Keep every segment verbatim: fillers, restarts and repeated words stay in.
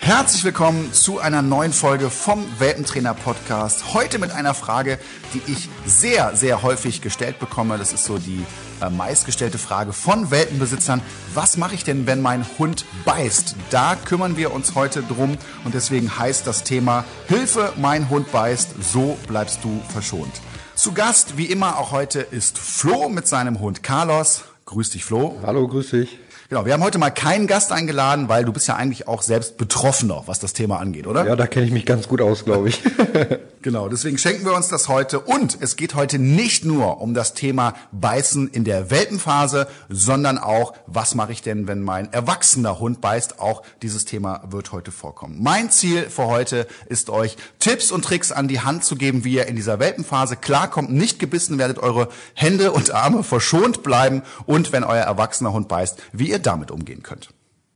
Herzlich willkommen zu einer neuen Folge vom Welpentrainer-Podcast. Heute mit einer Frage, die ich sehr, sehr häufig gestellt bekomme. Das ist so die äh, meistgestellte Frage von Welpenbesitzern. Was mache ich denn, wenn mein Hund beißt? Da kümmern wir uns heute drum und deswegen heißt das Thema Hilfe, mein Hund beißt, so bleibst du verschont. Zu Gast, wie immer auch heute, ist Flo mit seinem Hund Carlos. Grüß dich, Flo. Hallo, grüß dich. Genau, wir haben heute mal keinen Gast eingeladen, weil du bist ja eigentlich auch selbst Betroffener, was das Thema angeht, oder? Ja, da kenne ich mich ganz gut aus, glaube ich. Genau, deswegen schenken wir uns das heute. Und es geht heute nicht nur um das Thema Beißen in der Welpenphase, sondern auch, was mache ich denn, wenn mein erwachsener Hund beißt? Auch dieses Thema wird heute vorkommen. Mein Ziel für heute ist, euch Tipps und Tricks an die Hand zu geben, wie ihr in dieser Welpenphase klarkommt, nicht gebissen werdet, eure Hände und Arme verschont bleiben und wenn euer erwachsener Hund beißt, wie ihr damit umgehen könnt.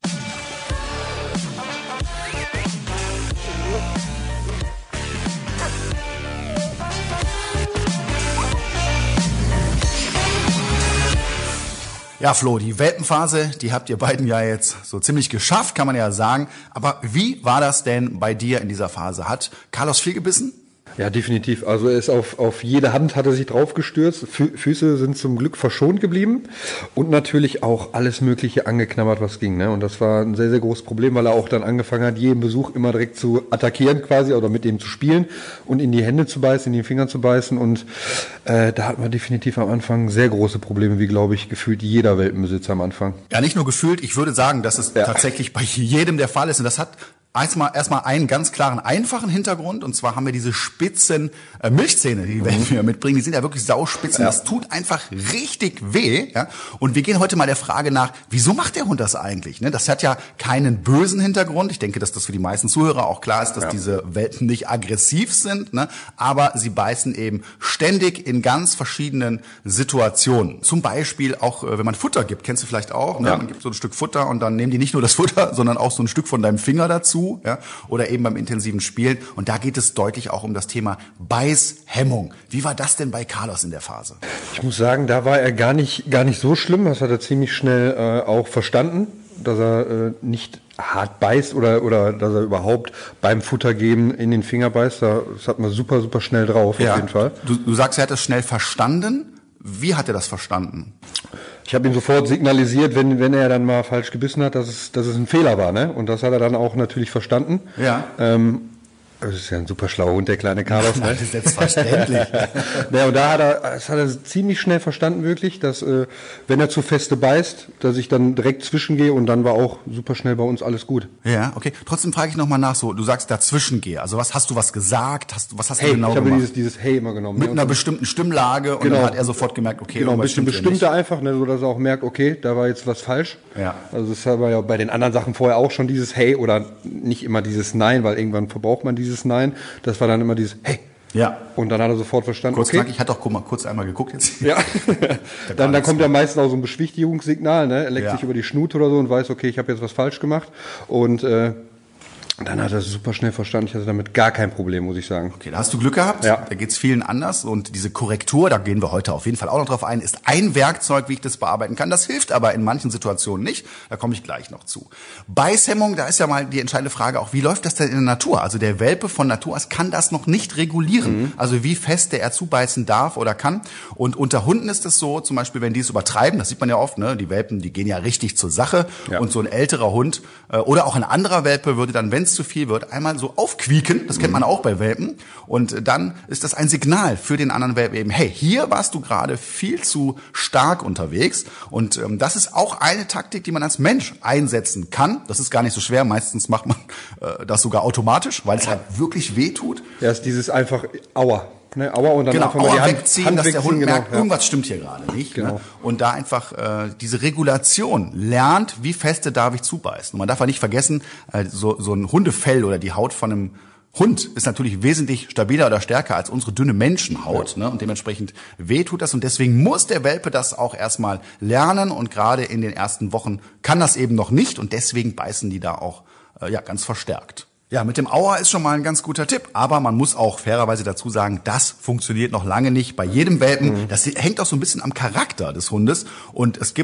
Ja, Flo, die Welpenphase, die habt ihr beiden ja jetzt so ziemlich geschafft, kann man ja sagen. Aber wie war das denn bei dir in dieser Phase? Hat Carlos viel gebissen? Ja, definitiv. Also er ist auf, auf jede Hand hat er sich draufgestürzt. Fü- Füße sind zum Glück verschont geblieben und natürlich auch alles Mögliche angeknabbert, was ging. Ne? Und das war ein sehr, sehr großes Problem, weil er auch dann angefangen hat, jeden Besuch immer direkt zu attackieren quasi oder mit dem zu spielen und in die Hände zu beißen, in die Finger zu beißen. Und äh, da hat man definitiv am Anfang sehr große Probleme, wie, glaube ich, gefühlt jeder Welpenbesitzer am Anfang. Ja, nicht nur gefühlt, ich würde sagen, dass es ja tatsächlich bei jedem der Fall ist. Und das hat Erstmal, erstmal einen ganz klaren, einfachen Hintergrund. Und zwar haben wir diese spitzen äh, Milchzähne, die werden wir mitbringen. Die sind ja wirklich sauspitzen. Ja. Das tut einfach richtig weh. Ja? Und wir gehen heute mal der Frage nach, wieso macht der Hund das eigentlich? Ne? Das hat ja keinen bösen Hintergrund. Ich denke, dass das für die meisten Zuhörer auch klar ist, dass ja. diese Welpen nicht aggressiv sind. Ne? Aber sie beißen eben ständig in ganz verschiedenen Situationen. Zum Beispiel auch, wenn man Futter gibt. Kennst du vielleicht auch? Ne? Ja. Man gibt so ein Stück Futter und dann nehmen die nicht nur das Futter, sondern auch so ein Stück von deinem Finger dazu. Ja, oder eben beim intensiven Spielen. Und da geht es deutlich auch um das Thema Beißhemmung. Wie war das denn bei Carlos in der Phase? Ich muss sagen, da war er gar nicht, gar nicht so schlimm. Das hat er ziemlich schnell äh, auch verstanden, dass er äh, nicht hart beißt oder, oder dass er überhaupt beim Futtergeben in den Finger beißt. Das hat man super, super schnell drauf, ja. Auf jeden Fall. Du, du sagst, er hat das schnell verstanden. Wie hat er das verstanden? Ich habe ihm sofort signalisiert, wenn wenn er dann mal falsch gebissen hat, dass es dass es ein Fehler war, ne? Und das hat er dann auch natürlich verstanden. Ja. Ähm, das ist ja ein super schlauer Hund, der kleine Carlos. Ne? Das ist selbstverständlich. Ja, und da hat er, das hat er ziemlich schnell verstanden wirklich, dass äh, wenn er zu feste beißt, dass ich dann direkt zwischengehe und dann war auch super schnell bei uns alles gut. Ja, okay. Trotzdem frage ich nochmal nach, so, du sagst dazwischen gehe. Also was hast du was gesagt? Hast, was hast hey, du genau ich habe gemacht? Dieses, dieses Hey immer genommen. Mit ne? einer bestimmten Stimmlage und genau. Dann hat er sofort gemerkt, okay, genau, ein bisschen bestimmter ja einfach, ne, so dass er auch merkt, okay, da war jetzt was falsch. Ja. Also das war ja bei den anderen Sachen vorher auch schon dieses Hey oder nicht immer dieses Nein, weil irgendwann verbraucht man dieses Nein. Das war dann immer dieses Hey. Ja. Und dann hat er sofort verstanden, kurz okay. Ich hatte auch guck mal, kurz einmal geguckt jetzt. Ja. dann, dann kommt ja meistens auch so ein Beschwichtigungssignal, ne? Er leckt ja. sich über die Schnute oder so und weiß, okay, ich habe jetzt was falsch gemacht. Und äh, dann hat er es super schnell verstanden. Ich hatte damit gar kein Problem, muss ich sagen. Okay, da hast du Glück gehabt. Ja. Da geht's vielen anders. Und diese Korrektur, da gehen wir heute auf jeden Fall auch noch drauf ein, ist ein Werkzeug, wie ich das bearbeiten kann. Das hilft aber in manchen Situationen nicht. Da komme ich gleich noch zu. Beißhemmung, da ist ja mal die entscheidende Frage auch, wie läuft das denn in der Natur? Also der Welpe von Natur aus kann das noch nicht regulieren. Mhm. Also wie fest er zubeißen darf oder kann. Und unter Hunden ist es so, zum Beispiel, wenn die es übertreiben, das sieht man ja oft, ne? Die Welpen, die gehen ja richtig zur Sache. Ja. Und so ein älterer Hund äh, oder auch ein anderer Welpe würde dann, wenn es zu viel wird, einmal so aufquieken, das kennt man auch bei Welpen, und dann ist das ein Signal für den anderen Welpen eben, hey, hier warst du gerade viel zu stark unterwegs, und ähm, das ist auch eine Taktik, die man als Mensch einsetzen kann. Das ist gar nicht so schwer, meistens macht man äh, das sogar automatisch, weil es halt wirklich weh tut. Ja, ist dieses einfach Aua. Ne, Aua und dann genau, einfach mal die Hand wegziehen, Hand dass wegziehen, der Hund genau, merkt, ja. irgendwas stimmt hier gerade nicht. Genau. Ne? Und da einfach äh, diese Regulation lernt, wie feste darf ich zubeißen. Und man darf ja nicht vergessen, äh, so, so ein Hundefell oder die Haut von einem Hund ist natürlich wesentlich stabiler oder stärker als unsere dünne Menschenhaut, ne? Und dementsprechend weh tut das, und deswegen muss der Welpe das auch erstmal lernen, und gerade in den ersten Wochen kann das eben noch nicht, und deswegen beißen die da auch äh, ja ganz verstärkt. Ja, mit dem Aua ist schon mal ein ganz guter Tipp, aber man muss auch fairerweise dazu sagen, das funktioniert noch lange nicht bei jedem Welpen. Mhm. Das hängt auch so ein bisschen am Charakter des Hundes, und es gibt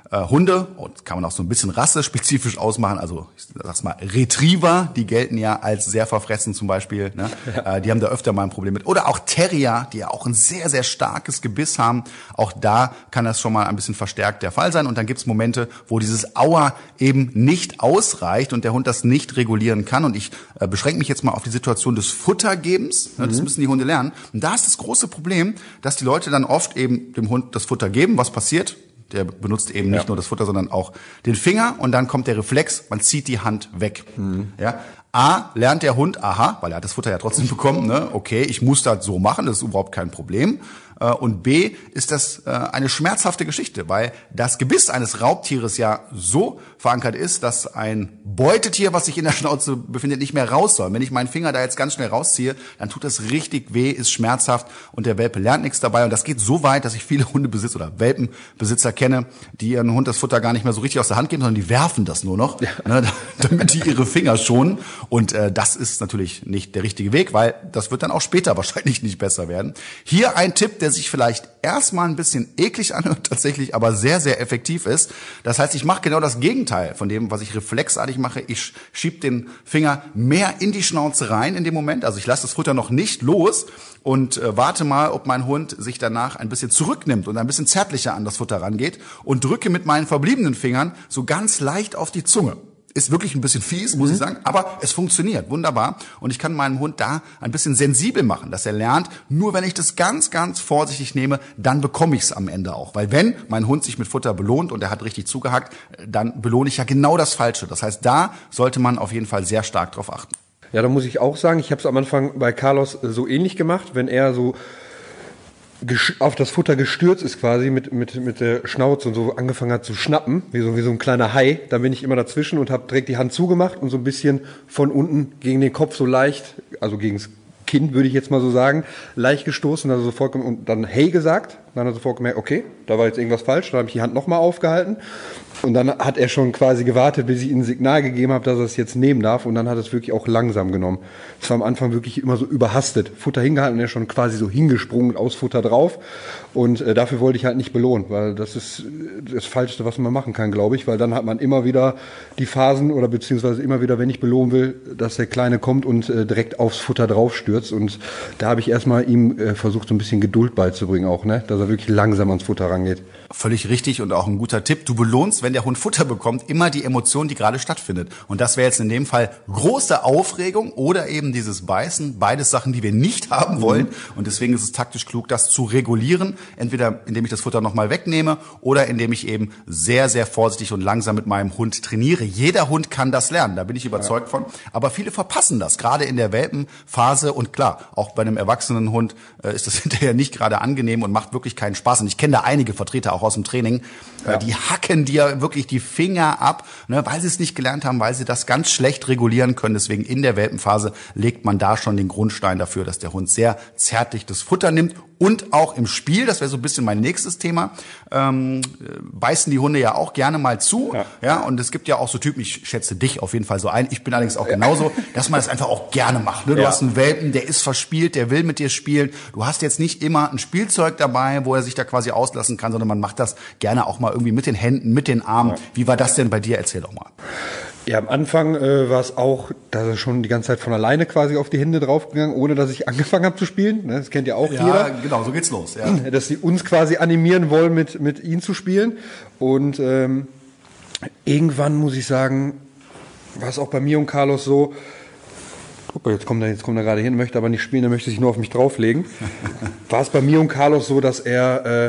äh, Hunde, und kann man auch so ein bisschen rassespezifisch ausmachen, also ich sag's mal Retriever, die gelten ja als sehr verfressen zum Beispiel, ne? Ja. Äh, die haben da öfter mal ein Problem mit. Oder auch Terrier, die ja auch ein sehr, sehr starkes Gebiss haben. Auch da kann das schon mal ein bisschen verstärkt der Fall sein. Und dann gibt's Momente, wo dieses Aua eben nicht ausreicht und der Hund das nicht regulieren kann. Und ich äh, beschränke mich jetzt mal auf die Situation des Futtergebens. Mhm. Das müssen die Hunde lernen. Und da ist das große Problem, dass die Leute dann oft eben dem Hund das Futter geben. Was passiert? Der benutzt eben nicht ja. nur das Futter, sondern auch den Finger. Und dann kommt der Reflex, man zieht die Hand weg. Mhm. Ja. A, lernt der Hund, aha, weil er hat das Futter ja trotzdem bekommen, ne? Okay, ich muss das so machen, das ist überhaupt kein Problem. Und B, ist das eine schmerzhafte Geschichte, weil das Gebiss eines Raubtieres ja so verankert ist, dass ein Beutetier, was sich in der Schnauze befindet, nicht mehr raus soll. Wenn ich meinen Finger da jetzt ganz schnell rausziehe, dann tut das richtig weh, ist schmerzhaft und der Welpe lernt nichts dabei. Und das geht so weit, dass ich viele Hundebesitzer oder Welpenbesitzer kenne, die ihren Hund das Futter gar nicht mehr so richtig aus der Hand geben, sondern die werfen das nur noch, ja. ne, damit die ihre Finger schonen. Und äh, das ist natürlich nicht der richtige Weg, weil das wird dann auch später wahrscheinlich nicht besser werden. Hier ein Tipp, der sich vielleicht erstmal ein bisschen eklig anhört, tatsächlich aber sehr, sehr effektiv ist. Das heißt, ich mache genau das Gegenteil von dem, was ich reflexartig mache. Ich schiebe den Finger mehr in die Schnauze rein in dem Moment. Also ich lasse das Futter noch nicht los und äh, warte mal, ob mein Hund sich danach ein bisschen zurücknimmt und ein bisschen zärtlicher an das Futter rangeht und drücke mit meinen verbliebenen Fingern so ganz leicht auf die Zunge. Ist wirklich ein bisschen fies, muss mhm. ich sagen, aber es funktioniert wunderbar und ich kann meinen Hund da ein bisschen sensibel machen, dass er lernt, nur wenn ich das ganz, ganz vorsichtig nehme, dann bekomme ich es am Ende auch. Weil wenn mein Hund sich mit Futter belohnt und er hat richtig zugehackt, dann belohne ich ja genau das Falsche. Das heißt, da sollte man auf jeden Fall sehr stark drauf achten. Ja, da muss ich auch sagen, ich habe es am Anfang bei Carlos so ähnlich gemacht, wenn er so auf das Futter gestürzt ist quasi mit mit mit der Schnauze und so angefangen hat zu schnappen, wie so wie so ein kleiner Hai, da bin ich immer dazwischen und habe direkt die Hand zugemacht und so ein bisschen von unten gegen den Kopf so leicht, also gegen das Kinn würde ich jetzt mal so sagen, leicht gestoßen, also sofort und dann Hey gesagt, dann hat er sofort gemerkt, okay, da war jetzt irgendwas falsch, dann habe ich die Hand nochmal aufgehalten und dann hat er schon quasi gewartet, bis ich ihm ein Signal gegeben habe, dass er es jetzt nehmen darf und dann hat er es wirklich auch langsam genommen. Es war am Anfang wirklich immer so überhastet, Futter hingehalten und er ist schon quasi so hingesprungen, aus Futter drauf und äh, dafür wollte ich halt nicht belohnen, weil das ist das Falschste, was man machen kann, glaube ich, weil dann hat man immer wieder die Phasen oder beziehungsweise immer wieder, wenn ich belohnen will, dass der Kleine kommt und äh, direkt aufs Futter draufstürzt und da habe ich erstmal ihm äh, versucht, so ein bisschen Geduld beizubringen auch, ne, dass er wirklich langsam ans Futter rangeht. Völlig richtig und auch ein guter Tipp. Du belohnst, wenn der Hund Futter bekommt, immer die Emotion, die gerade stattfindet. Und das wäre jetzt in dem Fall große Aufregung oder eben dieses Beißen. Beides Sachen, die wir nicht haben wollen. Und deswegen ist es taktisch klug, das zu regulieren. Entweder indem ich das Futter nochmal wegnehme oder indem ich eben sehr, sehr vorsichtig und langsam mit meinem Hund trainiere. Jeder Hund kann das lernen, da bin ich überzeugt von. Aber viele verpassen das, gerade in der Welpenphase. Und klar, auch bei einem erwachsenen Hund äh, ist das hinterher nicht gerade angenehm und macht wirklich keinen Spaß. Und ich kenne da einige Vertreter auch aus dem Training, ja. die hacken dir wirklich die Finger ab, ne, weil sie es nicht gelernt haben, weil sie das ganz schlecht regulieren können. Deswegen in der Welpenphase legt man da schon den Grundstein dafür, dass der Hund sehr zärtlich das Futter nimmt. Und auch im Spiel, das wäre so ein bisschen mein nächstes Thema, ähm, beißen die Hunde ja auch gerne mal zu. Ja. ja. Und es gibt ja auch so Typen, ich schätze dich auf jeden Fall so ein, ich bin allerdings auch genauso, dass man das einfach auch gerne macht. Ne? Du ja. hast einen Welpen, der ist verspielt, der will mit dir spielen. Du hast jetzt nicht immer ein Spielzeug dabei, wo er sich da quasi auslassen kann, sondern man macht das gerne auch mal irgendwie mit den Händen, mit den Armen. Ja. Wie war das denn bei dir? Erzähl doch mal. Ja, am Anfang äh, war es auch, dass er schon die ganze Zeit von alleine quasi auf die Hände draufgegangen, ohne dass ich angefangen habe zu spielen. Das kennt ja auch ja, jeder. Ja, genau, so geht's los. Ja. Dass sie uns quasi animieren wollen, mit mit ihnen zu spielen. Und ähm, irgendwann muss ich sagen, war es auch bei mir und Carlos so. Guck mal, jetzt kommt er, jetzt kommt er gerade hin, möchte aber nicht spielen, er möchte sich nur auf mich drauflegen. War es bei mir und Carlos so, dass er, äh,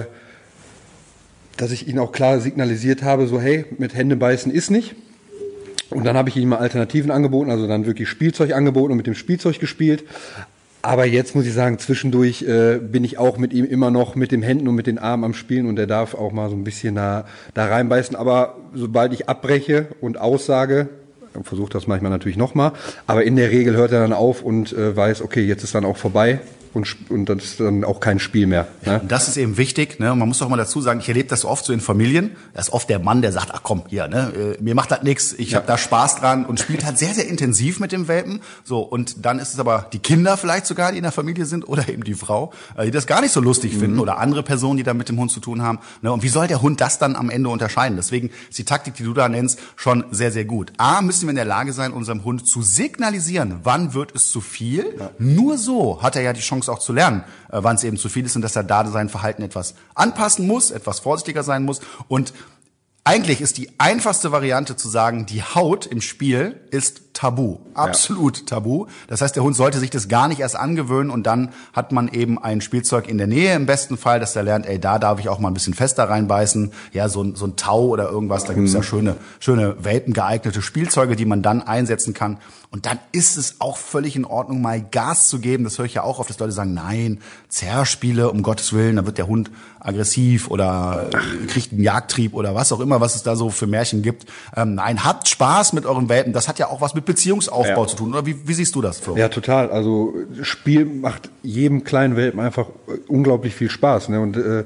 dass ich ihn auch klar signalisiert habe, so hey, mit Hände beißen ist nicht. Und dann habe ich ihm mal Alternativen angeboten, also dann wirklich Spielzeug angeboten und mit dem Spielzeug gespielt. Aber jetzt muss ich sagen, zwischendurch äh, bin ich auch mit ihm immer noch mit den Händen und mit den Armen am Spielen und er darf auch mal so ein bisschen da, da reinbeißen. Aber sobald ich abbreche und aussage, versuche das manchmal natürlich nochmal, aber in der Regel hört er dann auf und äh, weiß, okay, jetzt ist dann auch vorbei und, und das ist dann auch kein Spiel mehr. Ne? Ja, und das ist eben wichtig, ne? Und man muss doch mal dazu sagen, ich erlebe das oft so in Familien, da ist oft der Mann, der sagt, ach komm, hier, ne, mir macht das nichts, ich ja. habe da Spaß dran und spielt halt sehr, sehr intensiv mit dem Welpen. So, und dann ist es aber die Kinder vielleicht sogar, die in der Familie sind, oder eben die Frau, die das gar nicht so lustig mhm. finden, oder andere Personen, die da mit dem Hund zu tun haben. Ne? Und wie soll der Hund das dann am Ende unterscheiden? Deswegen ist die Taktik, die du da nennst, schon sehr, sehr gut. A, müssen wir in der Lage sein, unserem Hund zu signalisieren, wann wird es zu viel. Ja. Nur so hat er ja die Chance auch zu lernen, äh, wann es eben zu viel ist und dass er da sein Verhalten etwas anpassen muss, etwas vorsichtiger sein muss. Und eigentlich ist die einfachste Variante zu sagen, die Haut im Spiel ist tabu. Absolut ja. tabu. Das heißt, der Hund sollte sich das gar nicht erst angewöhnen und dann hat man eben ein Spielzeug in der Nähe im besten Fall, dass er lernt, ey, da darf ich auch mal ein bisschen fester reinbeißen. Ja, so ein, so ein Tau oder irgendwas, da gibt es mhm. ja schöne, schöne welpengeeignete Spielzeuge, die man dann einsetzen kann. Und dann ist es auch völlig in Ordnung, mal Gas zu geben. Das höre ich ja auch oft, dass Leute sagen, nein, Zerrspiele, um Gottes Willen, da wird der Hund aggressiv oder äh, kriegt einen Jagdtrieb oder was auch immer, was es da so für Märchen gibt. Ähm, nein, habt Spaß mit euren Welpen. Das hat ja auch was mit Beziehungsaufbau ja. zu tun. Oder wie, wie siehst du das, Flo? Ja, total. Also Spiel macht jedem kleinen Welpen einfach unglaublich viel Spaß. Ne? Und äh,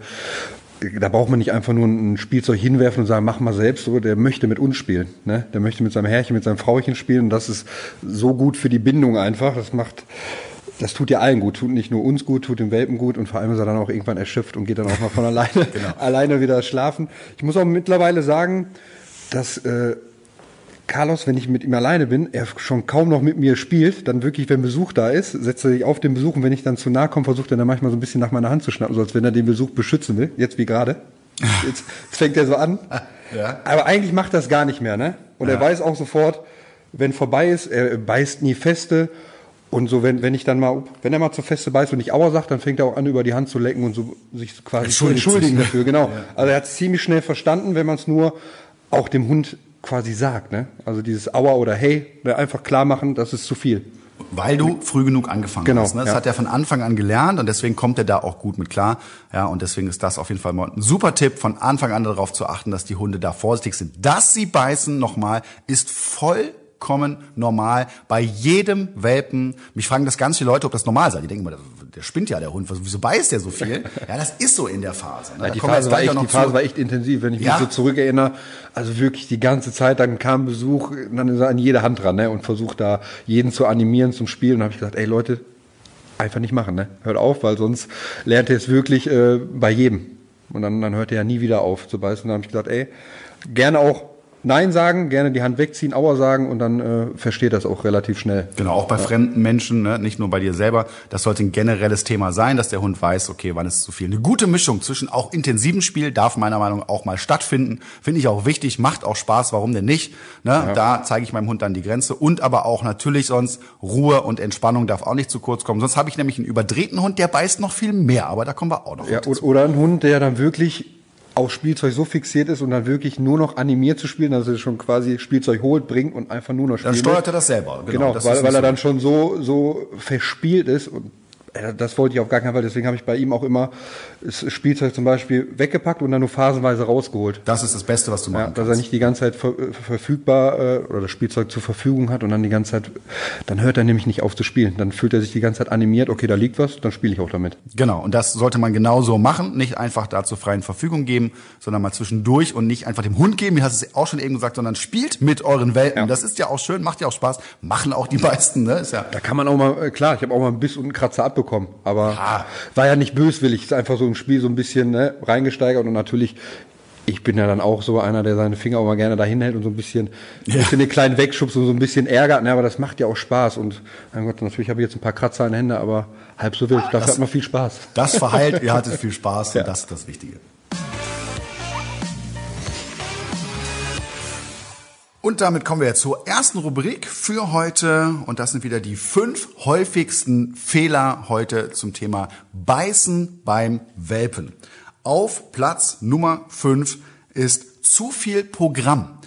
da braucht man nicht einfach nur ein Spielzeug hinwerfen und sagen, mach mal selbst. So, der möchte mit uns spielen. Ne? Der möchte mit seinem Herrchen, mit seinem Frauchen spielen. Und das ist so gut für die Bindung einfach. Das macht... Das tut ja allen gut, tut nicht nur uns gut, tut dem Welpen gut und vor allem ist er dann auch irgendwann erschöpft und geht dann auch mal von alleine, genau. alleine wieder schlafen. Ich muss auch mittlerweile sagen, dass äh, Carlos, wenn ich mit ihm alleine bin, er schon kaum noch mit mir spielt, dann wirklich, wenn Besuch da ist, setzt er sich auf den Besuch und wenn ich dann zu nahe komme, versucht er dann manchmal so ein bisschen nach meiner Hand zu schnappen, so als wenn er den Besuch beschützen will, jetzt wie gerade. Jetzt, jetzt fängt er so an. Ja. Aber eigentlich macht er das gar nicht mehr, ne? Und ja. er weiß auch sofort, wenn vorbei ist, er beißt nie feste. Und so, wenn, wenn ich dann mal, wenn er mal zur Feste beißt und ich Aua sagt, dann fängt er auch an, über die Hand zu lecken und so sich quasi zu entschuldigen dafür, genau. Ja. Also er hat es ziemlich schnell verstanden, wenn man es nur auch dem Hund quasi sagt, ne? Also dieses Aua oder Hey, einfach klar machen, das ist zu viel. Weil du früh genug angefangen genau, hast. Ne? Das ja. hat er von Anfang an gelernt und deswegen kommt er da auch gut mit klar. Ja, und deswegen ist das auf jeden Fall mal ein super Tipp, von Anfang an darauf zu achten, dass die Hunde da vorsichtig sind. Dass sie beißen, nochmal, ist voll kommen normal bei jedem Welpen. Mich fragen das ganz viele Leute, ob das normal sei. Die denken immer, der spinnt ja, der Hund. Wieso beißt der so viel? Ja, das ist so in der Phase. Ne? Ja, die Phase, war echt, die Phase war echt intensiv, wenn ich ja? mich so zurückerinnere. Also wirklich die ganze Zeit, dann kam Besuch, dann ist er an jede Hand dran, ne? Und versucht da jeden zu animieren zum Spielen. Und dann habe ich gesagt, ey Leute, einfach nicht machen, ne? Hört auf, weil sonst lernt er es wirklich äh, bei jedem. Und dann, dann hört er ja nie wieder auf zu beißen. Und dann habe ich gesagt, ey, gerne auch Nein sagen, gerne die Hand wegziehen, Aua sagen und dann äh, versteht das auch relativ schnell. Genau, auch bei ja. fremden Menschen, ne? Nicht nur bei dir selber. Das sollte ein generelles Thema sein, dass der Hund weiß, okay, wann ist es zu viel. Eine gute Mischung zwischen auch intensivem Spiel darf meiner Meinung nach auch mal stattfinden. Finde ich auch wichtig, macht auch Spaß, warum denn nicht? Ne? Ja. Da zeige ich meinem Hund dann die Grenze. Und aber auch natürlich sonst Ruhe und Entspannung darf auch nicht zu kurz kommen. Sonst habe ich nämlich einen überdrehten Hund, der beißt noch viel mehr. Aber da kommen wir auch noch ja, oder, oder ein Hund, der dann wirklich auf Spielzeug so fixiert ist und dann wirklich nur noch animiert zu spielen, dass er schon quasi Spielzeug holt, bringt und einfach nur noch spielt. Dann steuert er das selber. Genau, genau das weil, weil er dann schon so so verspielt ist und das wollte ich auf gar keinen Fall. Deswegen habe ich bei ihm auch immer das Spielzeug zum Beispiel weggepackt und dann nur phasenweise rausgeholt. Das ist das Beste, was du machen ja, kannst. Dass er nicht die ganze Zeit ver verfügbar äh, oder das Spielzeug zur Verfügung hat und dann die ganze Zeit, dann hört er nämlich nicht auf zu spielen. Dann fühlt er sich die ganze Zeit animiert, okay, da liegt was, dann spiele ich auch damit. Genau, und das sollte man genauso machen. Nicht einfach da zur freien Verfügung geben, sondern mal zwischendurch und nicht einfach dem Hund geben, wie hast du es auch schon eben gesagt, sondern spielt mit euren Welpen. Ja. Das ist ja auch schön, macht ja auch Spaß, machen auch die meisten. Ne? Ist ja da kann man auch mal, klar, ich habe auch mal einen Biss und einen Kratzer abbekommen, aber Ah, war ja nicht böswillig, ist einfach so im Spiel so ein bisschen ne, reingesteigert und natürlich, ich bin ja dann auch so einer, der seine Finger auch mal gerne dahin hält und so ein bisschen, ja. ein bisschen den kleinen wegschubst und so ein bisschen ärgert, ne, aber das macht ja auch Spaß und mein Gott, natürlich habe ich jetzt ein paar Kratzer in den Händen, aber halb so wild, dafür hat man viel Spaß. Das verheilt, ihr hattet viel Spaß ja. und das ist das Wichtige. Und damit kommen wir jetzt zur ersten Rubrik für heute. Und das sind wieder die fünf häufigsten Fehler heute zum Thema Beißen beim Welpen. Auf Platz Nummer fünf ist zu viel Programm.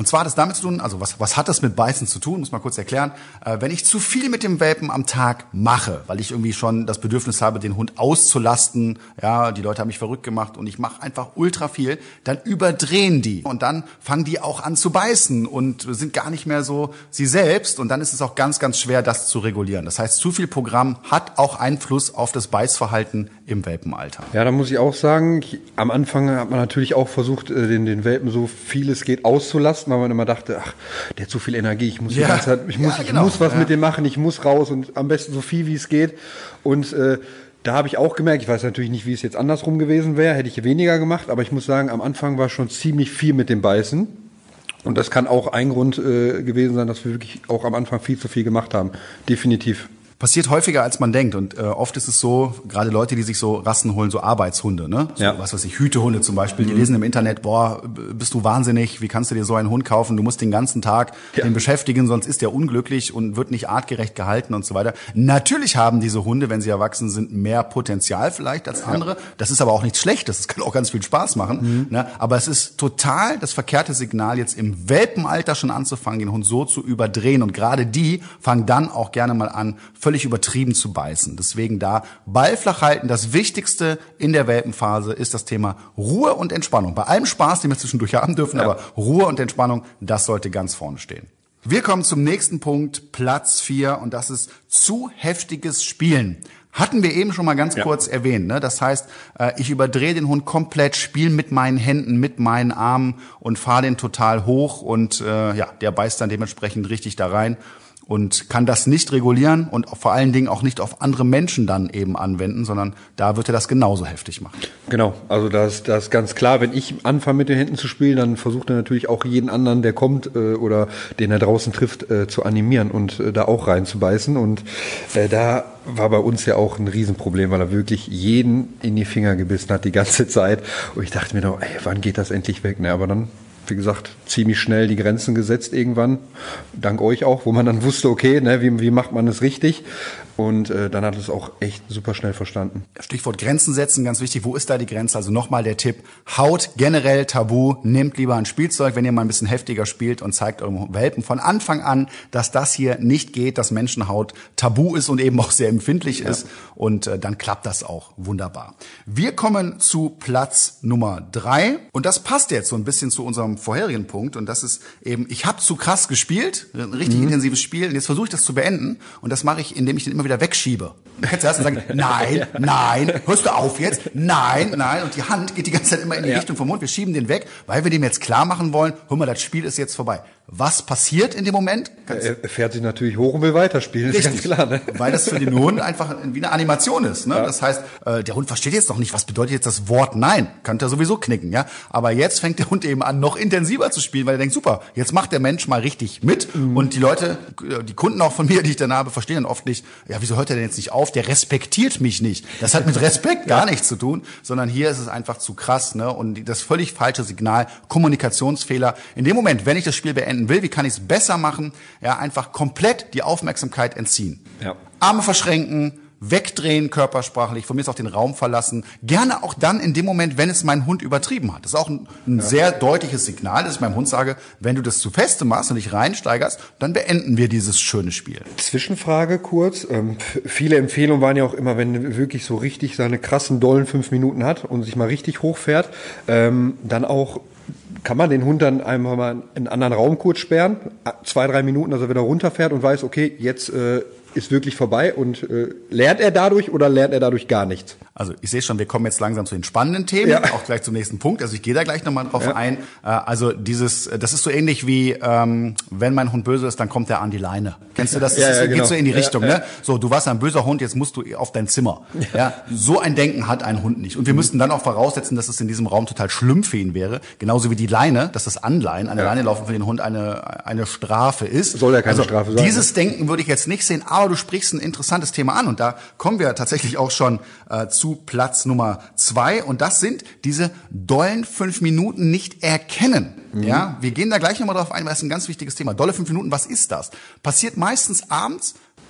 Und zwar hat es damit zu tun, also was, was hat das mit Beißen zu tun, muss man kurz erklären. Äh, wenn ich zu viel mit dem Welpen am Tag mache, weil ich irgendwie schon das Bedürfnis habe, den Hund auszulasten, ja, die Leute haben mich verrückt gemacht und ich mache einfach ultra viel, dann überdrehen die. Und dann fangen die auch an zu beißen und sind gar nicht mehr so sie selbst. Und dann ist es auch ganz, ganz schwer, das zu regulieren. Das heißt, zu viel Programm hat auch Einfluss auf das Beißverhalten im Welpenalter. Ja, da muss ich auch sagen, am Anfang hat man natürlich auch versucht, den, den Welpen so viel es geht auszulasten, weil man immer dachte, ach, der hat so viel Energie, ich muss die ja. ganze Zeit, ich muss, ja, genau. ich muss was ja. mit dem machen, ich muss raus und am besten so viel wie es geht. Und äh, da habe ich auch gemerkt, ich weiß natürlich nicht, wie es jetzt andersrum gewesen wäre, hätte ich weniger gemacht, aber ich muss sagen, am Anfang war schon ziemlich viel mit dem Beißen. Und das kann auch ein Grund äh, gewesen sein, dass wir wirklich auch am Anfang viel zu viel gemacht haben. Definitiv. Passiert häufiger, als man denkt. Und äh, oft ist es so, gerade Leute, die sich so Rassen holen, so Arbeitshunde, ne? So, ja. was weiß ich, Hütehunde zum Beispiel, die mhm. lesen im Internet, boah, bist du wahnsinnig, wie kannst du dir so einen Hund kaufen? Du musst den ganzen Tag ja. den beschäftigen, sonst ist der unglücklich und wird nicht artgerecht gehalten und so weiter. Natürlich haben diese Hunde, wenn sie erwachsen sind, mehr Potenzial vielleicht als andere. Ja. Das ist aber auch nichts Schlechtes, das kann auch ganz viel Spaß machen. Mhm. Ne? Aber es ist total das verkehrte Signal, jetzt im Welpenalter schon anzufangen, den Hund so zu überdrehen. Und gerade die fangen dann auch gerne mal an, völlig übertrieben zu beißen. Deswegen da Ball flach halten. Das Wichtigste in der Welpenphase ist das Thema Ruhe und Entspannung. Bei allem Spaß, den wir zwischendurch haben dürfen, ja. aber Ruhe und Entspannung, das sollte ganz vorne stehen. Wir kommen zum nächsten Punkt, Platz vier, und das ist zu heftiges Spielen. Hatten wir eben schon mal ganz ja. kurz erwähnt. Ne? Das heißt, ich überdrehe den Hund komplett, spiele mit meinen Händen, mit meinen Armen und fahre den total hoch und äh, ja, der beißt dann dementsprechend richtig da rein. Und kann das nicht regulieren und vor allen Dingen auch nicht auf andere Menschen dann eben anwenden, sondern da wird er das genauso heftig machen. Genau, also das, das ist ganz klar, wenn ich anfange mit den Händen zu spielen, dann versucht er natürlich auch jeden anderen, der kommt äh, oder den er draußen trifft, äh, zu animieren und äh, da auch reinzubeißen. Und äh, da war bei uns ja auch ein Riesenproblem, weil er wirklich jeden in die Finger gebissen hat die ganze Zeit. Und ich dachte mir noch, ey, wann geht das endlich weg? Ne, aber dann, wie gesagt, ziemlich schnell die Grenzen gesetzt irgendwann, dank euch auch, wo man dann wusste, okay, ne, wie, wie macht man es richtig? Und äh, dann hat es auch echt super schnell verstanden. Stichwort Grenzen setzen, ganz wichtig. Wo ist da die Grenze? Also nochmal der Tipp, Haut generell tabu, nehmt lieber ein Spielzeug, wenn ihr mal ein bisschen heftiger spielt und zeigt eurem Welpen von Anfang an, dass das hier nicht geht, dass Menschenhaut tabu ist und eben auch sehr empfindlich ja. ist. Und äh, dann klappt das auch wunderbar. Wir kommen zu Platz Nummer drei und das passt jetzt so ein bisschen zu unserem vorherigen Punkt und das ist eben, ich habe zu krass gespielt, ein richtig mhm. intensives Spiel und jetzt versuche ich das zu beenden und das mache ich, indem ich den immer wieder wegschiebe. Du kannst erst sagen, nein, nein, hörst du auf jetzt? Nein, nein. Und die Hand geht die ganze Zeit immer in die ja. Richtung vom Mund. Wir schieben den weg, weil wir dem jetzt klar machen wollen, hör mal, das Spiel ist jetzt vorbei. Was passiert in dem Moment? Kannst er fährt sich natürlich hoch und will weiterspielen, ist richtig, ganz klar. Ne? Weil das für den Hund einfach wie eine Animation ist. Ne? Ja. Das heißt, äh, der Hund versteht jetzt noch nicht, was bedeutet jetzt das Wort Nein. Könnte er sowieso knicken. Ja. Aber jetzt fängt der Hund eben an, noch intensiver zu spielen, weil er denkt, super, jetzt macht der Mensch mal richtig mit. Mhm. Und die Leute, die Kunden auch von mir, die ich dann habe, verstehen dann oft nicht, ja, wieso hört er denn jetzt nicht auf? Der respektiert mich nicht. Das hat mit Respekt gar nichts zu tun, sondern hier ist es einfach zu krass. Ne? Und das völlig falsche Signal, Kommunikationsfehler. In dem Moment, wenn ich das Spiel beenden will, wie kann ich es besser machen? Ja, einfach komplett die Aufmerksamkeit entziehen. Ja. Arme verschränken, wegdrehen körpersprachlich, von mir ist auch den Raum verlassen. Gerne auch dann in dem Moment, wenn es mein Hund übertrieben hat. Das ist auch ein, ein ja. sehr deutliches Signal, dass ich meinem Hund sage, wenn du das zu feste machst und dich reinsteigerst, dann beenden wir dieses schöne Spiel. Zwischenfrage kurz. Ähm, viele Empfehlungen waren ja auch immer, wenn wirklich so richtig seine krassen, dollen fünf Minuten hat und sich mal richtig hochfährt, ähm, dann auch kann man den Hund dann einfach mal in einen anderen Raum kurz sperren, zwei, drei Minuten, dass er wieder runterfährt und weiß, okay, jetzt äh, ist wirklich vorbei und äh, lernt er dadurch oder lernt er dadurch gar nichts? Also ich sehe schon, wir kommen jetzt langsam zu den spannenden Themen, ja. auch gleich zum nächsten Punkt. Also ich gehe da gleich nochmal drauf ja. ein. Äh, also dieses, das ist so ähnlich wie, ähm, wenn mein Hund böse ist, dann kommt er an die Leine. Kennst du das? Das ja, ist, ja, geht genau. so in die Richtung. Ja, ja. Ne? So, du warst ein böser Hund, jetzt musst du auf dein Zimmer. Ja. Ja, so ein Denken hat ein Hund nicht. Und wir mhm. müssten dann auch voraussetzen, dass es in diesem Raum total schlimm für ihn wäre. Genauso wie die Leine, dass das Anleihen, an der ja. Leine laufen für den Hund eine, eine Strafe ist. Soll ja keine also, Strafe sein. Dieses Denken würde ich jetzt nicht sehen, aber du sprichst ein interessantes Thema an. Und da kommen wir tatsächlich auch schon äh, zu Platz Nummer zwei. Und das sind diese dollen fünf Minuten nicht erkennen. Mhm. Ja, wir gehen da gleich nochmal drauf ein, weil es ein ganz wichtiges Thema. Dolle fünf Minuten, was ist das? Passiert meistens abends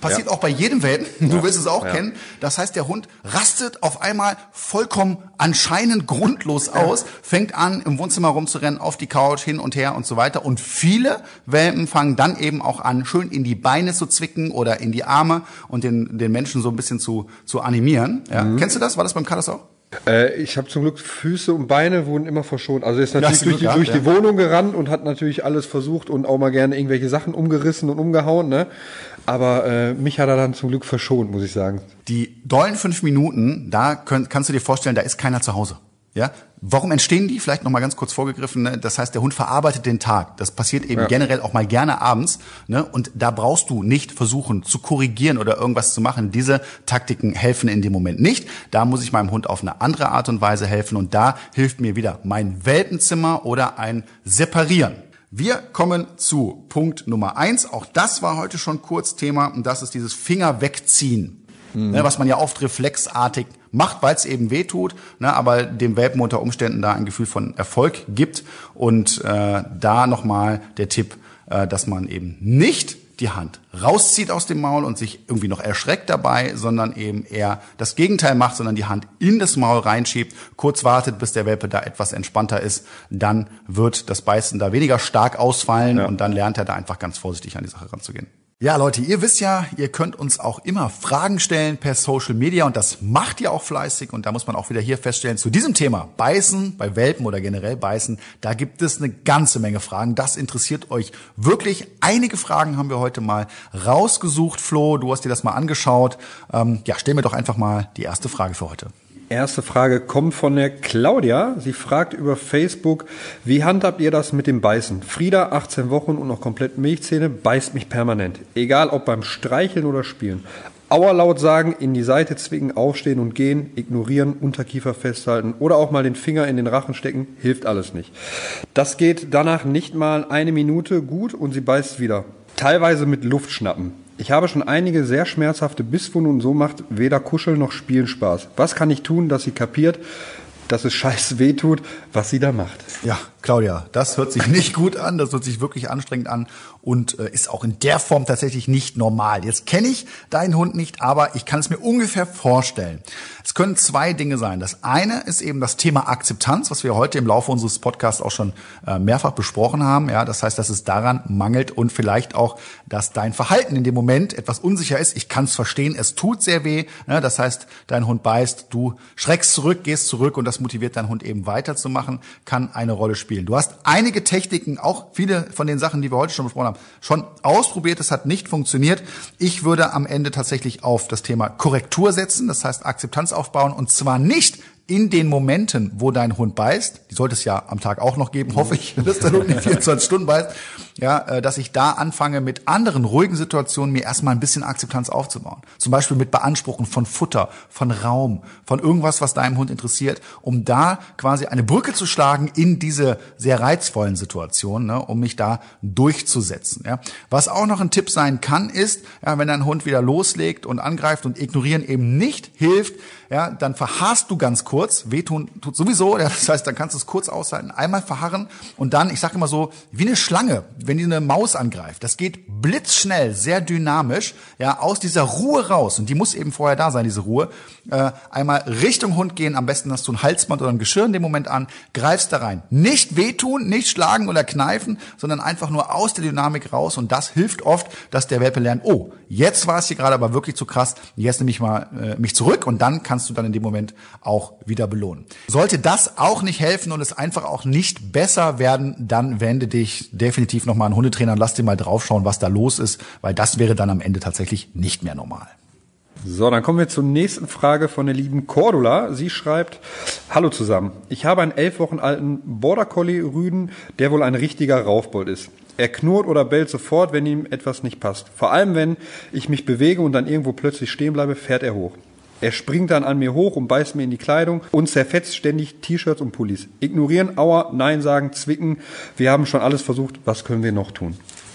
Passiert Ja. auch bei jedem Welpen. Du Ja. wirst es auch Ja. kennen. Das heißt, der Hund rastet auf einmal vollkommen anscheinend grundlos aus, fängt an, im Wohnzimmer rumzurennen, auf die Couch, hin und her und so weiter. Und viele Welpen fangen dann eben auch an, schön in die Beine zu zwicken oder in die Arme und den, den Menschen so ein bisschen zu, zu animieren. Ja. Mhm. Kennst du das? War das beim Katas auch? Äh, ich habe zum Glück Füße und Beine wurden immer verschont. Also er ist natürlich Ja, durch, die, Glück durch gehabt, die ja. Wohnung gerannt und hat natürlich alles versucht und auch mal gerne irgendwelche Sachen umgerissen und umgehauen. Ne? Aber äh, mich hat er dann zum Glück verschont, muss ich sagen. Die dollen fünf Minuten, da könnt, kannst du dir vorstellen, da ist keiner zu Hause. Ja, warum entstehen die? Vielleicht noch mal ganz kurz vorgegriffen. Ne? Das heißt, der Hund verarbeitet den Tag. Das passiert eben ja. generell auch mal gerne abends. Ne? Und da brauchst du nicht versuchen zu korrigieren oder irgendwas zu machen. Diese Taktiken helfen in dem Moment nicht. Da muss ich meinem Hund auf eine andere Art und Weise helfen. Und da hilft mir wieder mein Welpenzimmer oder ein Separieren. Wir kommen zu Punkt Nummer eins. Auch das war heute schon kurz Thema. Und das ist dieses Finger wegziehen. Mhm. Ne, was man ja oft reflexartig macht, weil es eben weh tut, ne, aber dem Welpen unter Umständen da ein Gefühl von Erfolg gibt. Und äh, da nochmal der Tipp, äh, dass man eben nicht die Hand rauszieht aus dem Maul und sich irgendwie noch erschreckt dabei, sondern eben eher das Gegenteil macht, sondern die Hand in das Maul reinschiebt, kurz wartet, bis der Welpe da etwas entspannter ist. Dann wird das Beißen da weniger stark ausfallen ja. und dann lernt er da einfach ganz vorsichtig an die Sache ranzugehen. Ja, Leute, ihr wisst ja, ihr könnt uns auch immer Fragen stellen per Social Media und das macht ihr auch fleißig und da muss man auch wieder hier feststellen, zu diesem Thema Beißen, bei Welpen oder generell Beißen, da gibt es eine ganze Menge Fragen. Das interessiert euch wirklich. Einige Fragen haben wir heute mal rausgesucht. Flo, du hast dir das mal angeschaut. Ähm, ja, stell mir doch einfach mal die erste Frage für heute. Erste Frage kommt von der Claudia. Sie fragt über Facebook, wie handhabt ihr das mit dem Beißen? Frieda, achtzehn Wochen und noch komplett Milchzähne, beißt mich permanent. Egal ob beim Streicheln oder Spielen. Aua laut sagen, in die Seite zwicken, aufstehen und gehen, ignorieren, Unterkiefer festhalten oder auch mal den Finger in den Rachen stecken, hilft alles nicht. Das geht danach nicht mal eine Minute gut und sie beißt wieder. Teilweise mit Luft schnappen. Ich habe schon einige sehr schmerzhafte Bisswunden und so macht weder Kuscheln noch Spielen Spaß. Was kann ich tun, dass sie kapiert, dass es scheiß weh tut, was sie da macht? Ja, Claudia, das hört sich nicht gut an, das hört sich wirklich anstrengend an und äh, ist auch in der Form tatsächlich nicht normal. Jetzt kenne ich deinen Hund nicht, aber ich kann es mir ungefähr vorstellen. Es können zwei Dinge sein. Das eine ist eben das Thema Akzeptanz, was wir heute im Laufe unseres Podcasts auch schon äh, mehrfach besprochen haben. Ja, das heißt, dass es daran mangelt und vielleicht auch, dass dein Verhalten in dem Moment etwas unsicher ist. Ich kann es verstehen, es tut sehr weh. Ne? Das heißt, dein Hund beißt, du schreckst zurück, gehst zurück und das motiviert deinen Hund eben weiterzumachen, kann eine Rolle spielen. Du hast einige Techniken, auch viele von den Sachen, die wir heute schon besprochen haben, schon ausprobiert. Es hat nicht funktioniert. Ich würde am Ende tatsächlich auf das Thema Korrektur setzen, das heißt Akzeptanz aufbauen und zwar nicht in den Momenten, wo dein Hund beißt, die sollte es ja am Tag auch noch geben, hoffe ich, dass dein Hund nicht vierundzwanzig Stunden beißt, ja, dass ich da anfange, mit anderen ruhigen Situationen mir erstmal ein bisschen Akzeptanz aufzubauen. Zum Beispiel mit Beanspruchen von Futter, von Raum, von irgendwas, was deinem Hund interessiert, um da quasi eine Brücke zu schlagen in diese sehr reizvollen Situationen, ne, um mich da durchzusetzen. Ja. Was auch noch ein Tipp sein kann, ist, ja, wenn dein Hund wieder loslegt und angreift und ignorieren eben nicht hilft, ja, dann verharrst du ganz kurz, wehtun tut sowieso, ja, das heißt, dann kannst du es kurz aushalten, einmal verharren und dann, ich sage immer so, wie eine Schlange, wenn die eine Maus angreift, das geht blitzschnell, sehr dynamisch, ja, aus dieser Ruhe raus und die muss eben vorher da sein, diese Ruhe, äh, einmal Richtung Hund gehen, am besten hast du ein Halsband oder ein Geschirr in dem Moment an, greifst da rein, nicht wehtun, nicht schlagen oder kneifen, sondern einfach nur aus der Dynamik raus und das hilft oft, dass der Welpe lernt, oh, jetzt war es hier gerade aber wirklich zu krass, jetzt nehme ich mal äh, mich zurück und dann kannst du dann in dem Moment auch wieder belohnen. Sollte das auch nicht helfen und es einfach auch nicht besser werden, dann wende dich definitiv nochmal an einen Hundetrainer und lass dir mal draufschauen, was da los ist, weil das wäre dann am Ende tatsächlich nicht mehr normal. So, dann kommen wir zur nächsten Frage von der lieben Cordula. Sie schreibt, hallo zusammen. Ich habe einen elf Wochen alten Border Collie Rüden, der wohl ein richtiger Raufbold ist. Er knurrt oder bellt sofort, wenn ihm etwas nicht passt. Vor allem, wenn ich mich bewege und dann irgendwo plötzlich stehen bleibe, fährt er hoch. Er springt dann an mir hoch und beißt mir in die Kleidung und zerfetzt ständig T-Shirts und Pullis. Ignorieren, aua, nein sagen, zwicken. Wir haben schon alles versucht. Was können wir noch tun?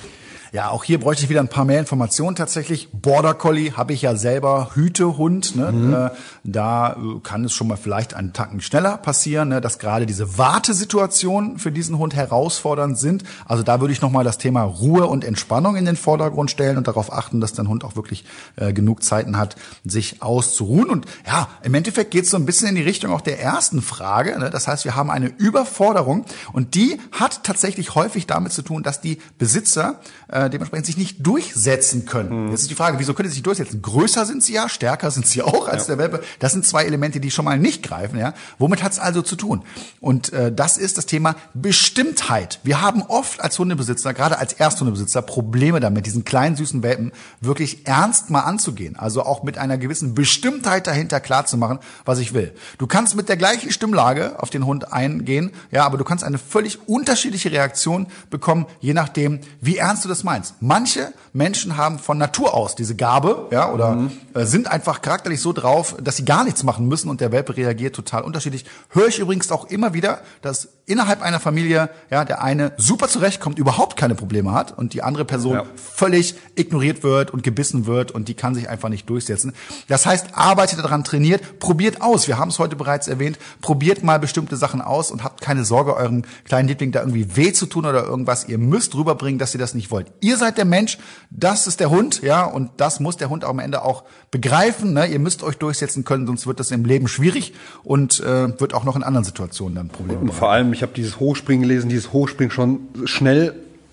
Ja, auch hier bräuchte ich wieder ein paar mehr Informationen tatsächlich. Border Collie habe ich ja selber, Hütehund. Ne? Mhm. Äh, da äh, kann es schon mal vielleicht einen Tacken schneller passieren, ne? Dass gerade diese Wartesituationen für diesen Hund herausfordernd sind. Also da würde ich nochmal das Thema Ruhe und Entspannung in den Vordergrund stellen und darauf achten, dass dein Hund auch wirklich äh, genug Zeiten hat, sich auszuruhen. Und ja, im Endeffekt geht es so ein bisschen in die Richtung auch der ersten Frage. Ne? Das heißt, wir haben eine Überforderung und die hat tatsächlich häufig damit zu tun, dass die Besitzer äh, dementsprechend sich nicht durchsetzen können. Mhm. Jetzt ist die Frage, wieso können sie sich durchsetzen? Größer sind sie ja, stärker sind sie auch als ja. der Welpe. Das sind zwei Elemente, die schon mal nicht greifen. Ja? Womit hat es also zu tun? Und äh, das ist das Thema Bestimmtheit. Wir haben oft als Hundebesitzer, gerade als Ersthundebesitzer, Probleme damit, diesen kleinen süßen Welpen wirklich ernst mal anzugehen. Also auch mit einer gewissen Bestimmtheit dahinter klarzumachen, was ich will. Du kannst mit der gleichen Stimmlage auf den Hund eingehen, ja, aber du kannst eine völlig unterschiedliche Reaktion bekommen, je nachdem, wie ernst du das meinst. Manche Menschen haben von Natur aus diese Gabe, ja, oder mhm. äh, sind einfach charakterlich so drauf, dass sie gar nichts machen müssen und der Welpe reagiert total unterschiedlich. Höre ich übrigens auch immer wieder, dass innerhalb einer Familie, ja, der eine super zurechtkommt, überhaupt keine Probleme hat und die andere Person ja. völlig ignoriert wird und gebissen wird und die kann sich einfach nicht durchsetzen. Das heißt, arbeitet daran, trainiert, probiert aus. Wir haben es heute bereits erwähnt, probiert mal bestimmte Sachen aus und habt keine Sorge, eurem kleinen Liebling da irgendwie weh zu tun oder irgendwas. Ihr müsst rüberbringen, dass ihr das nicht wollt. Ihr seid der Mensch, das ist der Hund, ja, und das muss der Hund am Ende auch begreifen. Ne? Ihr müsst euch durchsetzen können, sonst wird das im Leben schwierig und äh, wird auch noch in anderen Situationen dann Probleme Und vor allem, ich habe dieses Hochspringen gelesen, dieses Hochspringen schon schnell,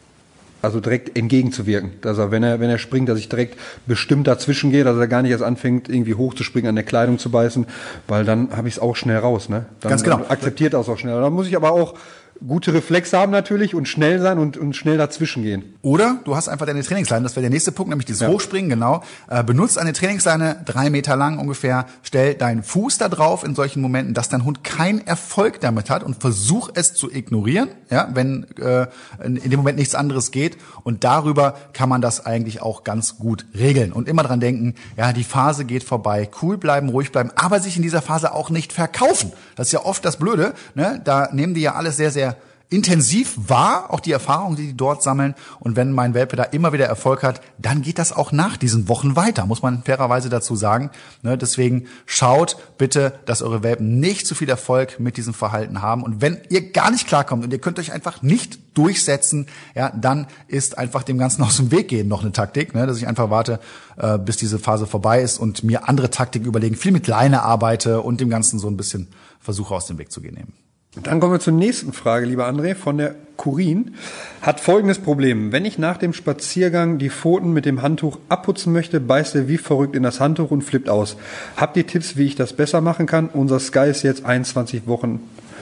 also direkt entgegenzuwirken. Dass er, wenn er, wenn er springt, dass ich direkt bestimmt dazwischen gehe, dass er gar nicht erst anfängt, irgendwie hochzuspringen, an der Kleidung zu beißen, weil dann habe ich es auch schnell raus. Ne? Dann, Ganz genau. Dann akzeptiert das auch schnell. Da muss ich aber auch gute Reflexe haben natürlich und schnell sein und, und schnell dazwischen gehen. Oder du hast einfach deine Trainingsleine, das wäre der nächste Punkt, nämlich dieses ja. Hochspringen, genau. Äh, benutzt eine Trainingsleine, drei Meter lang ungefähr, stell deinen Fuß da drauf in solchen Momenten, dass dein Hund keinen Erfolg damit hat und versuch es zu ignorieren, ja, wenn äh, in, in dem Moment nichts anderes geht und darüber kann man das eigentlich auch ganz gut regeln und immer dran denken, ja, die Phase geht vorbei, cool bleiben, ruhig bleiben, aber sich in dieser Phase auch nicht verkaufen. Das ist ja oft das Blöde, ne? Da nehmen die ja alles sehr, sehr intensiv wahr, auch die Erfahrungen, die die dort sammeln. Und wenn mein Welpe da immer wieder Erfolg hat, dann geht das auch nach diesen Wochen weiter, muss man fairerweise dazu sagen. Ne, deswegen schaut bitte, dass eure Welpen nicht zu viel Erfolg mit diesem Verhalten haben. Und wenn ihr gar nicht klarkommt und ihr könnt euch einfach nicht durchsetzen, ja, dann ist einfach dem Ganzen aus dem Weg gehen noch eine Taktik, ne, dass ich einfach warte, äh, bis diese Phase vorbei ist und mir andere Taktiken überlegen, viel mit Leine arbeite und dem Ganzen so ein bisschen versuche aus dem Weg zu gehen eben. Dann kommen wir zur nächsten Frage, lieber André, von der Corinne. Hat folgendes Problem. Wenn ich nach dem Spaziergang die Pfoten mit dem Handtuch abputzen möchte, beißt er wie verrückt in das Handtuch und flippt aus. Habt ihr Tipps, wie ich das besser machen kann? Unser Sky ist jetzt einundzwanzig Wochen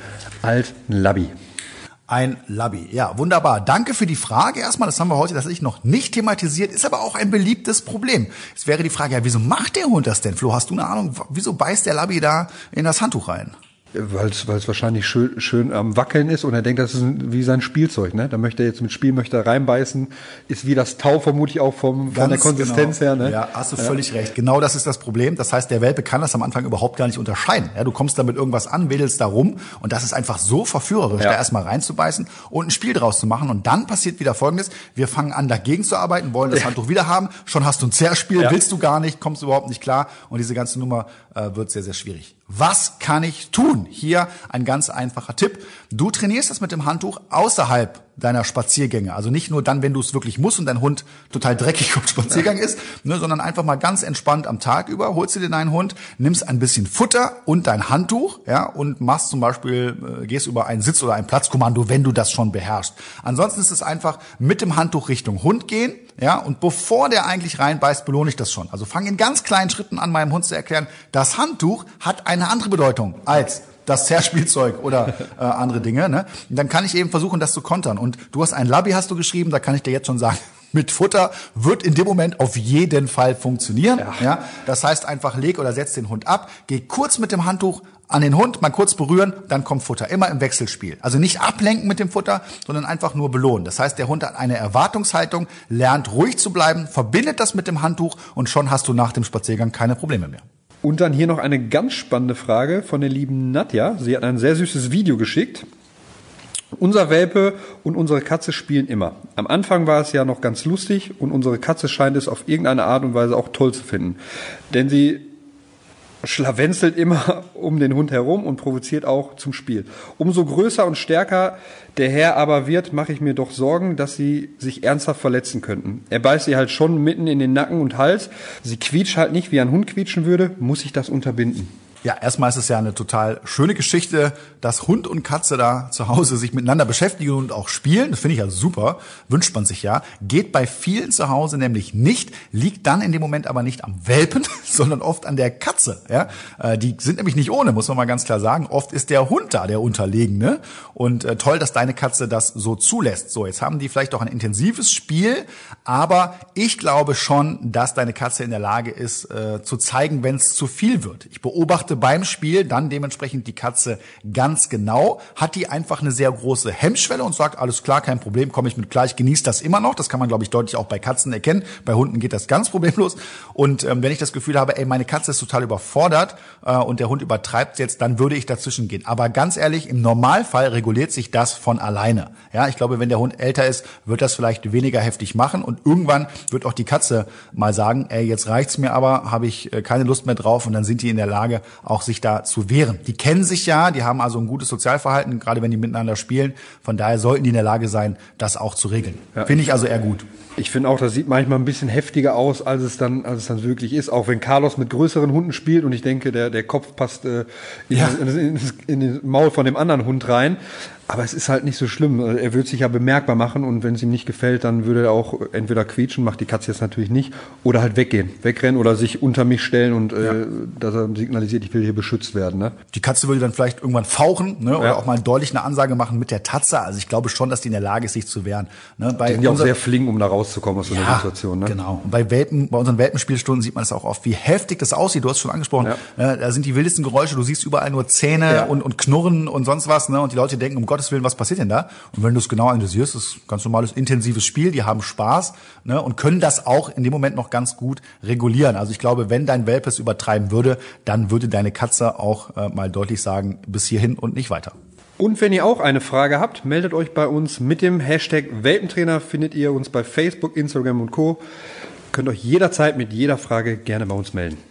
alt, ein Labby. Ein Labby. Ja, wunderbar. Danke für die Frage. Erstmal, das haben wir heute tatsächlich noch nicht thematisiert, ist aber auch ein beliebtes Problem. Jetzt wäre die Frage, ja, wieso macht der Hund das denn? Flo, hast du eine Ahnung, wieso beißt der Labby da in das Handtuch rein? Weil es weil es wahrscheinlich schön, schön am Wackeln ist und er denkt, das ist wie sein Spielzeug, ne? Da möchte er jetzt mit Spiel, möchte er reinbeißen, ist wie das Tau vermutlich auch vom, von der Konsistenz genau. her, ne? Ja, hast du ja. völlig recht. Genau das ist das Problem. Das heißt, der Welpe kann das am Anfang überhaupt gar nicht unterscheiden. Ja, du kommst da mit irgendwas an, wedelst da rum und das ist einfach so verführerisch, ja. da erstmal reinzubeißen und ein Spiel draus zu machen und dann passiert wieder Folgendes. Wir fangen an, dagegen zu arbeiten, wollen das ja. Handtuch wieder haben, schon hast du ein Zerrspiel, ja. willst du gar nicht, kommst überhaupt nicht klar und diese ganze Nummer äh, wird sehr, sehr schwierig. Was kann ich tun? Hier ein ganz einfacher Tipp. Du trainierst das mit dem Handtuch außerhalb deiner Spaziergänge. Also nicht nur dann, wenn du es wirklich musst und dein Hund total dreckig auf Spaziergang ist, ne, sondern einfach mal ganz entspannt am Tag über, holst du dir deinen Hund, nimmst ein bisschen Futter und dein Handtuch, ja, und machst zum Beispiel, äh, gehst über einen Sitz- oder ein Platzkommando, wenn du das schon beherrschst. Ansonsten ist es einfach mit dem Handtuch Richtung Hund gehen, ja, und bevor der eigentlich reinbeißt, belohne ich das schon. Also fang in ganz kleinen Schritten an, meinem Hund zu erklären, das Handtuch hat eine andere Bedeutung als das Zerrspielzeug oder äh, andere Dinge. Ne? Und dann kann ich eben versuchen, das zu kontern. Und du hast ein Labby, hast du geschrieben, da kann ich dir jetzt schon sagen, mit Futter wird in dem Moment auf jeden Fall funktionieren. Ja. Ja? Das heißt einfach, leg oder setz den Hund ab, geh kurz mit dem Handtuch an den Hund, mal kurz berühren, dann kommt Futter. Immer im Wechselspiel. Also nicht ablenken mit dem Futter, sondern einfach nur belohnen. Das heißt, der Hund hat eine Erwartungshaltung, lernt ruhig zu bleiben, verbindet das mit dem Handtuch und schon hast du nach dem Spaziergang keine Probleme mehr. Und dann hier noch eine ganz spannende Frage von der lieben Nadja. Sie hat ein sehr süßes Video geschickt. Unser Welpe und unsere Katze spielen immer. Am Anfang war es ja noch ganz lustig und unsere Katze scheint es auf irgendeine Art und Weise auch toll zu finden. Denn sie schlawenzelt immer um den Hund herum und provoziert auch zum Spiel. Umso größer und stärker der Herr aber wird, mache ich mir doch Sorgen, dass sie sich ernsthaft verletzen könnten. Er beißt sie halt schon mitten in den Nacken und Hals. Sie quietscht halt nicht, wie ein Hund quietschen würde. Muss ich das unterbinden? Ja, erstmal ist es ja eine total schöne Geschichte, dass Hund und Katze da zu Hause sich miteinander beschäftigen und auch spielen. Das finde ich ja super, wünscht man sich ja. Geht bei vielen zu Hause nämlich nicht, liegt dann in dem Moment aber nicht am Welpen, sondern oft an der Katze. Ja, die sind nämlich nicht ohne, muss man mal ganz klar sagen. Oft ist der Hund da, der Unterlegene. Und äh, toll, dass deine Katze das so zulässt. So, jetzt haben die vielleicht auch ein intensives Spiel, aber ich glaube schon, dass deine Katze in der Lage ist, äh, zu zeigen, wenn es zu viel wird. Ich beobachte beim Spiel dann dementsprechend die Katze ganz genau, hat die einfach eine sehr große Hemmschwelle und sagt, alles klar, kein Problem, komme ich mit klar, ich genieße das immer noch. Das kann man, glaube ich, deutlich auch bei Katzen erkennen. Bei Hunden geht das ganz problemlos. Und ähm, wenn ich das Gefühl habe, ey, meine Katze ist total überfordert äh, und der Hund übertreibt jetzt, dann würde ich dazwischen gehen. Aber ganz ehrlich, im Normalfall reguliert sich das von alleine. Ja, ich glaube, wenn der Hund älter ist, wird das vielleicht weniger heftig machen und irgendwann wird auch die Katze mal sagen, ey, jetzt reicht's mir aber, habe ich äh, keine Lust mehr drauf und dann sind die in der Lage, auch sich da zu wehren. Die kennen sich ja, die haben also ein gutes Sozialverhalten, gerade wenn die miteinander spielen. Von daher sollten die in der Lage sein, das auch zu regeln. Ja. Finde ich also eher gut. Ich finde auch, das sieht manchmal ein bisschen heftiger aus, als es dann, als es dann wirklich ist. Auch wenn Carlos mit größeren Hunden spielt und ich denke, der, der Kopf passt äh, in, ja. in, in, in den Maul von dem anderen Hund rein. Aber es ist halt nicht so schlimm. Er wird sich ja bemerkbar machen und wenn es ihm nicht gefällt, dann würde er auch entweder quietschen, macht die Katze jetzt natürlich nicht, oder halt weggehen, wegrennen oder sich unter mich stellen und äh, ja. dass er signalisiert, ich will hier beschützt werden. Ne? Die Katze würde dann vielleicht irgendwann fauchen, ne? Oder ja. auch mal deutlich eine Ansage machen mit der Tatze. Also ich glaube schon, dass die in der Lage ist, sich zu wehren. Ne? Bei die sind ja auch sehr flink, um da rauszukommen aus so einer ja, Situation. Ne? Genau. Und bei Welpen, bei unseren Welpenspielstunden sieht man es auch oft, wie heftig das aussieht. Du hast es schon angesprochen. Ja. Da sind die wildesten Geräusche. Du siehst überall nur Zähne ja. und, und Knurren und sonst was. Ne? Und die Leute denken, um Gottes Willen, was passiert denn da? Und wenn du es genau analysierst, ist ein ganz normales, intensives Spiel. Die haben Spaß, ne? Und können das auch in dem Moment noch ganz gut regulieren. Also ich glaube, wenn dein Welpe es übertreiben würde, dann würde deine Katze auch äh, mal deutlich sagen, bis hierhin und nicht weiter. Und wenn ihr auch eine Frage habt, meldet euch bei uns mit dem Hashtag Welpentrainer. Findet ihr uns bei Facebook, Instagram und Co. Könnt euch jederzeit mit jeder Frage gerne bei uns melden.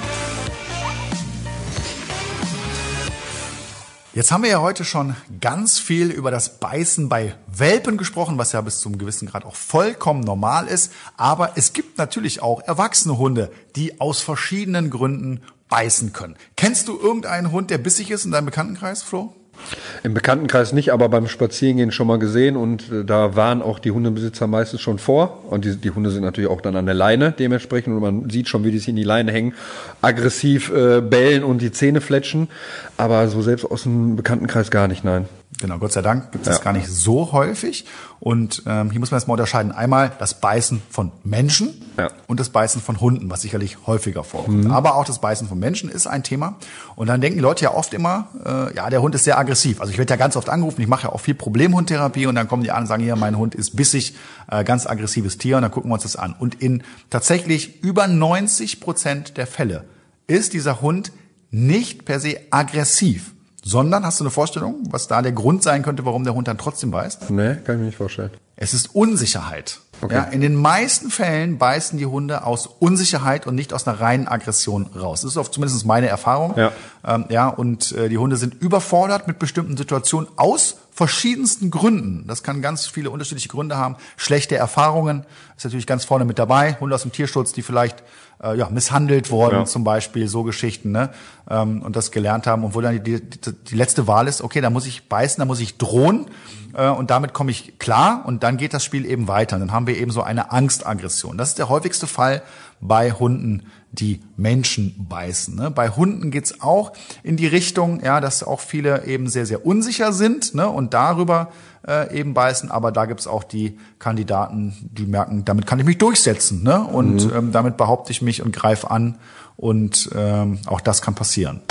Jetzt haben wir ja heute schon ganz viel über das Beißen bei Welpen gesprochen, was ja bis zum gewissen Grad auch vollkommen normal ist. Aber es gibt natürlich auch erwachsene Hunde, die aus verschiedenen Gründen beißen können. Kennst du irgendeinen Hund, der bissig ist in deinem Bekanntenkreis, Flo? Im Bekanntenkreis nicht, aber beim Spazierengehen schon mal gesehen und äh, da waren auch die Hundebesitzer meistens schon vor und die, die Hunde sind natürlich auch dann an der Leine dementsprechend und man sieht schon, wie die sich in die Leine hängen, aggressiv äh, bellen und die Zähne fletschen, aber so selbst aus dem Bekanntenkreis gar nicht, nein. Genau, Gott sei Dank gibt es ja. das gar nicht so häufig. Und ähm, hier muss man erstmal unterscheiden. Einmal das Beißen von Menschen ja. und das Beißen von Hunden, was sicherlich häufiger vorkommt. Mhm. Aber auch das Beißen von Menschen ist ein Thema. Und dann denken die Leute ja oft immer, äh, ja, der Hund ist sehr aggressiv. Also ich werde ja ganz oft angerufen, ich mache ja auch viel Problemhundtherapie und dann kommen die an und sagen, hier, mein Hund ist bissig, äh, ganz aggressives Tier. Und dann gucken wir uns das an. Und in tatsächlich über neunzig Prozent der Fälle ist dieser Hund nicht per se aggressiv. Sondern, hast du eine Vorstellung, was da der Grund sein könnte, warum der Hund dann trotzdem beißt? Nee, kann ich mir nicht vorstellen. Es ist Unsicherheit. Okay. Ja, in den meisten Fällen beißen die Hunde aus Unsicherheit und nicht aus einer reinen Aggression raus. Das ist auch zumindest meine Erfahrung. Ja, ähm, ja und äh, die Hunde sind überfordert mit bestimmten Situationen aus verschiedensten Gründen. Das kann ganz viele unterschiedliche Gründe haben. Schlechte Erfahrungen ist natürlich ganz vorne mit dabei. Hunde aus dem Tierschutz, die vielleicht äh, ja, misshandelt wurden, ja. zum Beispiel, so Geschichten, ne? Ähm, und das gelernt haben. Und wo dann die, die, die letzte Wahl ist, okay, da muss ich beißen, da muss ich drohen. Und damit komme ich klar und dann geht das Spiel eben weiter. Und dann haben wir eben so eine Angstaggression. Das ist der häufigste Fall bei Hunden, die Menschen beißen. Ne? Bei Hunden geht's auch in die Richtung, ja, dass auch viele eben sehr, sehr unsicher sind, ne? Und darüber äh, eben beißen. Aber da gibt's auch die Kandidaten, die merken, damit kann ich mich durchsetzen. Ne? Und mhm. ähm, damit behaupte ich mich und greife an. Und ähm, auch das kann passieren.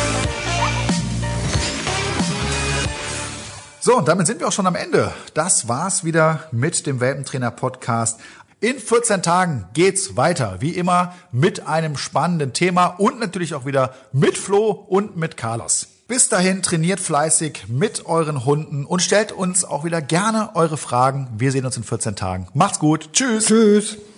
So, und damit sind wir auch schon am Ende. Das war's wieder mit dem Welpentrainer-Podcast. In vierzehn Tagen geht's weiter, wie immer, mit einem spannenden Thema und natürlich auch wieder mit Flo und mit Carlos. Bis dahin trainiert fleißig mit euren Hunden und stellt uns auch wieder gerne eure Fragen. Wir sehen uns in vierzehn Tagen. Macht's gut. Tschüss. Tschüss.